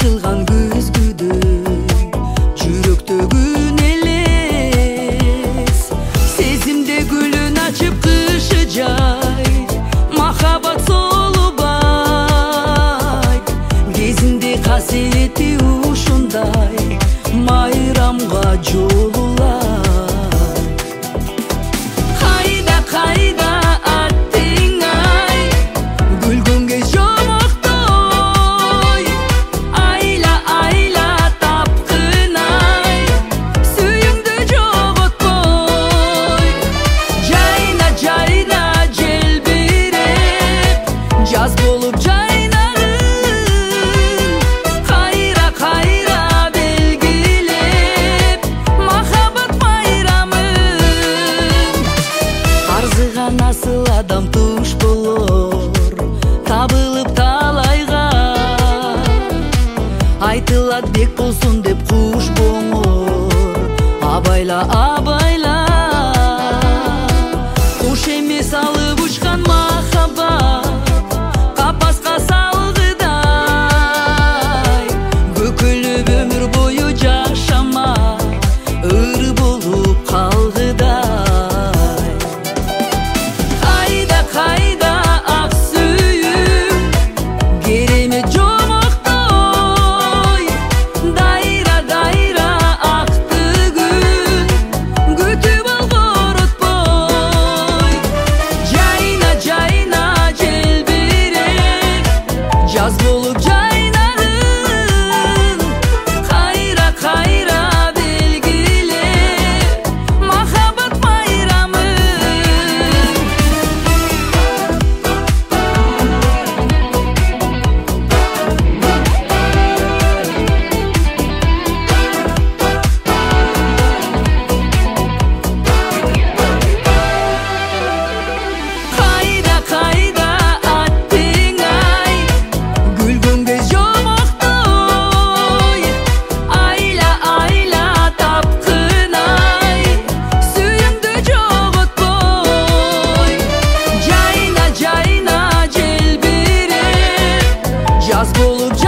Açılған күзгүдөй жүрөктөгүн элес, сезимде гүлүн ачып кышы жай, махаббат солубай, кезинде касиети ушундай, майрамга жолулар. Кайда аттың ай, күлгөнгө жомоктой, айла тапкын ай, сүйүңдү жоготпой. Жайна желбиреп, жаз болуп жайнагын, кайра белгилеп, махаббат майрамын. Арзыган асыл адам туш болор, табылып талайга, айтылат бек болсун деп куш боңор. Абайла куш эмес алып учкан махаббат, капаска салгыдай, бөкүлүп өмүр бою жашамак, ыр болуп калгыдай. Кайда ак сүйүм, керемет жомоктой, дайра акты күн, күтүп алгоротпой. Жайна желбиреп, жаз болуп жайнагын, кайра белгилеп, махаббат майрамын. Кайда аттың ай, күлгөнгө жомоктой, айла тапкын ай, сүйүңдү жоготпой. Жайна желбиреп, жаз болуп